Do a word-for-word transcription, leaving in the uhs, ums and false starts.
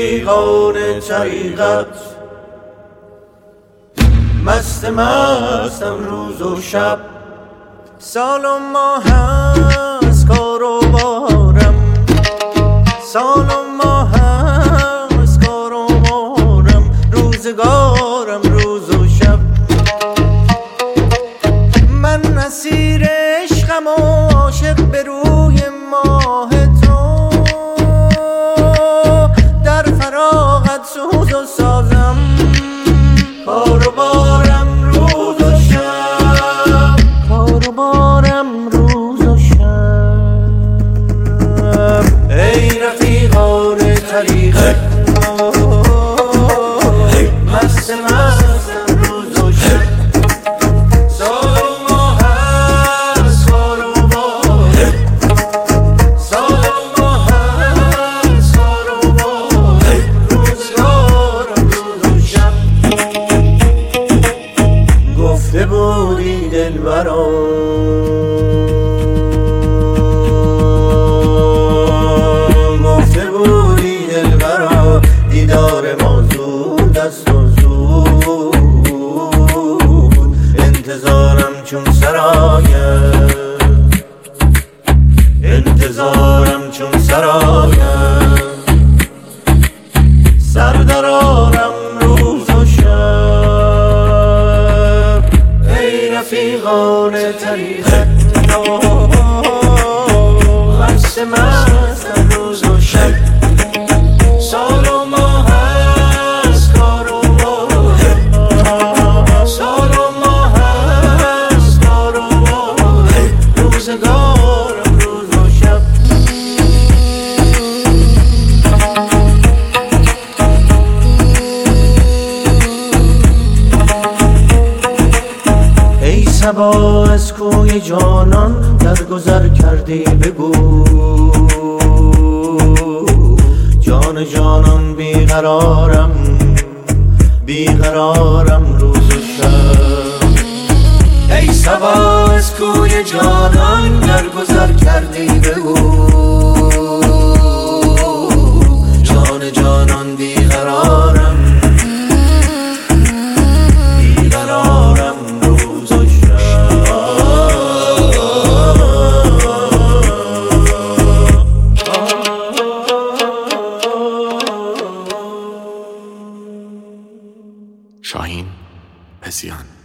رفیقان طریقت، مست مستم روز و شب. سال و ماه هست کار و بارم، سال و ماه هست کار و بارم، روزگارم روز و شب. من اسیر عشقم و عاشق به روی ماه تو، در فراغت سوز و سازم، کار و بارم روز و شب، کار و بارم روز و شب. ای رفیقان طریقت، مست مستم روز و شب. سال و ماه هست کار و بارم، سال و ماه هست کار و بارم، روزگارم روز و شب. گفته بودی دلبرا دیدار ما زود است و زود، انتظارم چون سرایم، انتظارم چون سرایم. سر درارم روز و شب. ای رفیقان طریقت، مست مستم روز و شب. سال و ماه هست کار و بارم، سال و ماه هست کار و بارم، روزگارم روز و شب. ای صبا از کوی جانان در گذر کردی بگو، جان جانان بیقرارم، بیقرارم روز و شب. ای صبا از کوی جانان در گذر کردی بگو، جان جانان بیقرارم، بیقرارم روز و شب. شاهین پسیان.